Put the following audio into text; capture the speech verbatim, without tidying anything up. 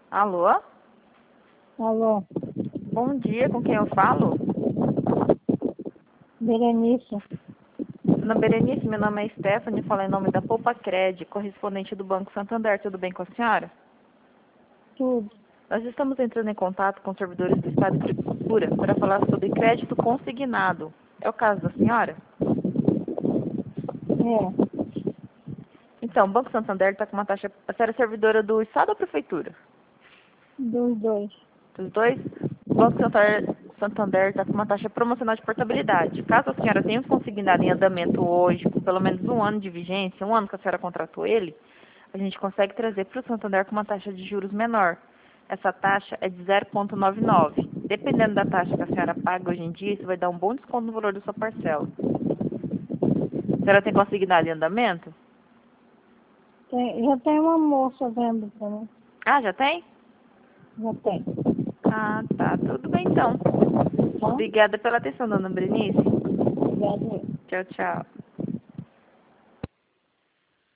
Alô? Alô, Bom dia, com quem eu falo? Berenice, Dona Berenice, meu nome é Stephanie, falo em nome da Poupa Cred, correspondente do Banco Santander. Tudo bem com a senhora? tudo. Nós estamos entrando em contato com servidores do Estado de Cultura para falar sobre crédito consignado. É o caso da senhora? É, Então, o Banco Santander está com uma taxa... A senhora é servidora do Estado ou Prefeitura? dos dois. Dos dois? O Banco Santander Santander está com uma taxa promocional de portabilidade. Caso a senhora tenha um consignado em andamento hoje, com pelo menos um ano de vigência, um ano que a senhora contratou ele, a gente consegue trazer para o Santander com uma taxa de juros menor. Essa taxa é de zero vírgula noventa e nove. Dependendo da taxa que a senhora paga hoje em dia, isso vai dar um bom desconto no valor da sua parcela. A senhora tem consignado em andamento? Tem, já tem uma moça vendo pra mim. Ah, já tem? Já tem. Ah, tá. Tudo bem então. Tá? Obrigada pela atenção, dona Berenice. Obrigada. Tchau, tchau.